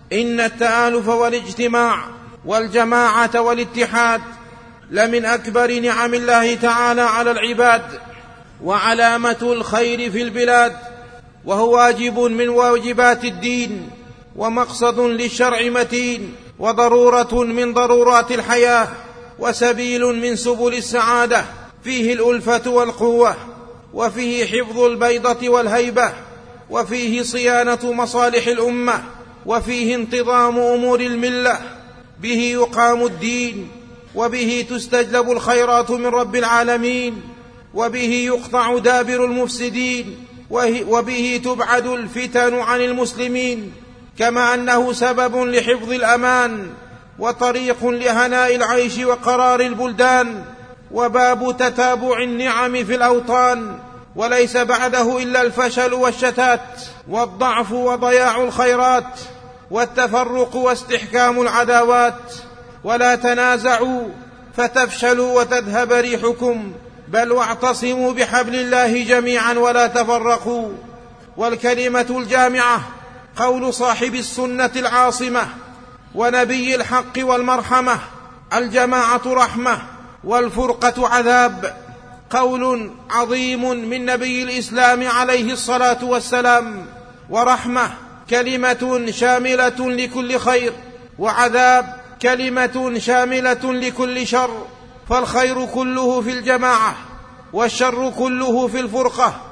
إن التآلف والاجتماع والجماعة والاتحاد لمن أكبر نعم الله تعالى على العباد، وعلامة الخير في البلاد، وهو واجب من واجبات الدين، ومقصد للشرع متين، وضرورة من ضرورات الحياة، وسبيل من سبل السعادة. فيه الألفة والقوة، وفيه حفظ البيضة والهيبة، وفيه صيانة مصالح الأمة، وفيه انتظام أمور الملة. به يقام الدين، وبه تستجلب الخيرات من رب العالمين، وبه يقطع دابر المفسدين، وبه تبعد الفتن عن المسلمين، كما أنه سبب لحفظ الأمان، وطريق لهناء العيش وقرار البلدان، وباب تتابع النعم في الأوطان، وليس بعده إلا الفشل والشتات والضعف وضياع الخيرات والتفرق واستحكام العداوات. ولا تنازعوا فتفشلوا وتذهب ريحكم، بل واعتصموا بحبل الله جميعا ولا تفرقوا. والكلمة الجامعة قول صاحب السنة العاصمة ونبي الحق والمرحمة: الجماعة رحمة والفرقة عذاب. قول عظيم من نبي الإسلام عليه الصلاة والسلام. ورحمة كلمة شاملة لكل خير، وعذاب كلمة شاملة لكل شر. فالخير كله في الجماعة، والشر كله في الفرقة.